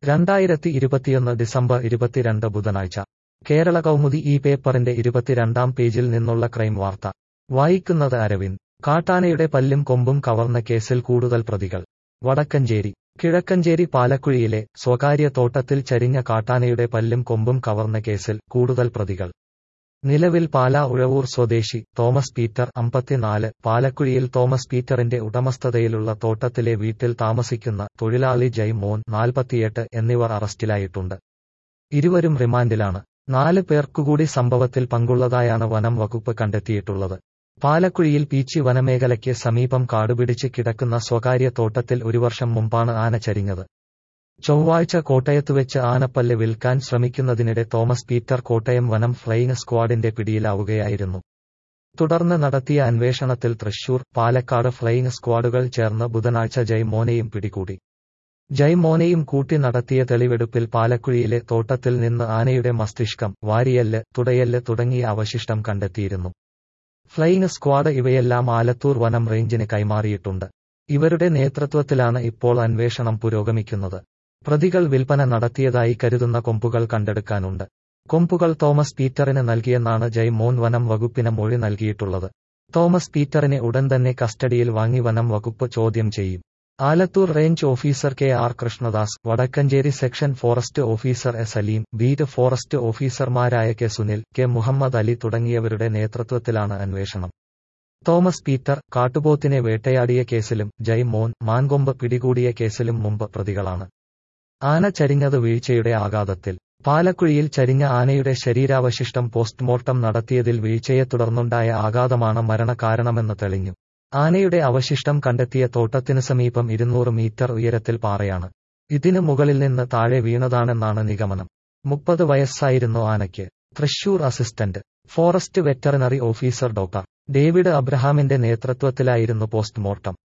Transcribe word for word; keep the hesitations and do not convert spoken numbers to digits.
രണ്ടായിരത്തി ഇരുപത്തിയൊന്ന് ഡിസംബർ ഇരുപത്തിരണ്ട് ബുധനാഴ്ച കേരള കൗമുദി ഈ പേപ്പറിന്റെ ഇരുപത്തിരണ്ടാം പേജിൽ നിന്നുള്ള ക്രൈം വാർത്ത വായിക്കുന്നത് അരവിന്ദ്. കാട്ടാനയുടെ പല്ലും കൊമ്പും കവർന്ന കേസിൽ കൂടുതൽ പ്രതികൾ. വടക്കഞ്ചേരി കിഴക്കഞ്ചേരി പാലക്കുഴിയിലെ സ്വകാര്യ തോട്ടത്തിൽ ചരിഞ്ഞ കാട്ടാനയുടെ പല്ലും കൊമ്പും കവർന്ന കേസിൽ കൂടുതൽ പ്രതികൾ. നിലവിൽ പാലാ ഉഴവൂർ സ്വദേശി തോമസ് പീറ്റർ അമ്പത്തിനാല്, പാലക്കുഴിയിൽ തോമസ് പീറ്ററിന്റെ ഉടമസ്ഥതയിലുള്ള തോട്ടത്തിലെ വീട്ടിൽ താമസിക്കുന്ന തൊഴിലാളി ജയ് മോൻ നാൽപ്പത്തിയെട്ട് എന്നിവർ അറസ്റ്റിലായിട്ടുണ്ട്. ഇരുവരും റിമാൻഡിലാണ്. നാല് പേർക്കുകൂടി സംഭവത്തിൽ പങ്കുള്ളതായാണ് വനം വകുപ്പ് കണ്ടെത്തിയിട്ടുള്ളത്. പാലക്കുഴിയിൽ പീച്ചി വനമേഖലയ്ക്ക് സമീപം കാടുപിടിച്ച് കിടക്കുന്ന സ്വകാര്യ തോട്ടത്തിൽ ഒരു വർഷം മുമ്പാണ് ആന ചരിഞ്ഞത്. ചൊവ്വാഴ്ച കോട്ടയത്തുവെച്ച് ആനപ്പല്ല് വിൽക്കാൻ ശ്രമിക്കുന്നതിനിടെ തോമസ് പീറ്റർ കോട്ടയം വനം ഫ്ലൈയിങ് സ്ക്വാഡിന്റെ പിടിയിലാവുകയായിരുന്നു. തുടർന്ന് നടത്തിയ അന്വേഷണത്തിൽ തൃശൂർ, പാലക്കാട് ഫ്ലൈയിങ് സ്ക്വാഡുകൾ ചേർന്ന് ബുധനാഴ്ച ജയ് മോനെയും പിടികൂടി. ജയ് മോനെയും കൂട്ടി നടത്തിയ തെളിവെടുപ്പിൽ പാലക്കുഴിയിലെ തോട്ടത്തിൽ നിന്ന് ആനയുടെ മസ്തിഷ്കം, വാരിയെല്ല്, തുടയെല്ല് തുടങ്ങിയ അവശിഷ്ടം കണ്ടെത്തിയിരുന്നു. ഫ്ലൈയിങ് സ്ക്വാഡ് ഇവയെല്ലാം ആലത്തൂർ വനം റേഞ്ചിന് കൈമാറിയിട്ടുണ്ട്. ഇവരുടെ നേതൃത്വത്തിലാണ് ഇപ്പോൾ അന്വേഷണം പുരോഗമിക്കുന്നത്. പ്രതികൾ വിൽപ്പന നടത്തിയതായി കരുതുന്ന കൊമ്പുകൾ കണ്ടെടുക്കാനുണ്ട്. കൊമ്പുകൾ തോമസ് പീറ്ററിന് നൽകിയെന്നാണ് ജയ് മോൻ വനം വകുപ്പിന് മൊഴി നൽകിയിട്ടുള്ളത്. തോമസ് പീറ്ററിനെ ഉടൻ തന്നെ കസ്റ്റഡിയിൽ വാങ്ങി വനം വകുപ്പ് ചോദ്യം ചെയ്യും. Alathur range officer K R Krishnadas, Vadakkanchery section forest officer A Saleem, beat forest ഓഫീസർമാരായ കെ സുനിൽ, കെ മുഹമ്മദ് അലി തുടങ്ങിയവരുടെ നേതൃത്വത്തിലാണ് അന്വേഷണം. തോമസ് പീറ്റർ കാട്ടുപോത്തിനെ വേട്ടയാടിയ കേസിലും ജയ് മോൻ മാൻകൊമ്പ് പിടികൂടിയ കേസിലും മുമ്പ് പ്രതികളാണ്. ആന ചരിഞ്ഞത് വീഴ്ചയുടെ ആഘാതത്തിൽ. പാലക്കുഴിയിൽ ചരിഞ്ഞ ആനയുടെ ശരീരാവശിഷ്ടം പോസ്റ്റ്മോർട്ടം നടത്തിയതിൽ വീഴ്ചയെ തുടർന്നുണ്ടായ ആഘാതമാണ് മരണകാരണമെന്ന് തെളിഞ്ഞു. ആനയുടെ അവശിഷ്ടം കണ്ടെത്തിയ തോട്ടത്തിനു സമീപം ഇരുന്നൂറ് മീറ്റർ ഉയരത്തിൽ പാറയാണ്. ഇതിനു മുകളിൽ നിന്ന് താഴെ വീണതാണെന്നാണ് നിഗമനം. മുപ്പത് വയസ്സായിരുന്നു ആനയ്ക്ക്. Thrissur assistant forest veterinary officer doctor David അബ്രഹാമിന്റെ നേതൃത്വത്തിലായിരുന്നു പോസ്റ്റ്മോർട്ടം.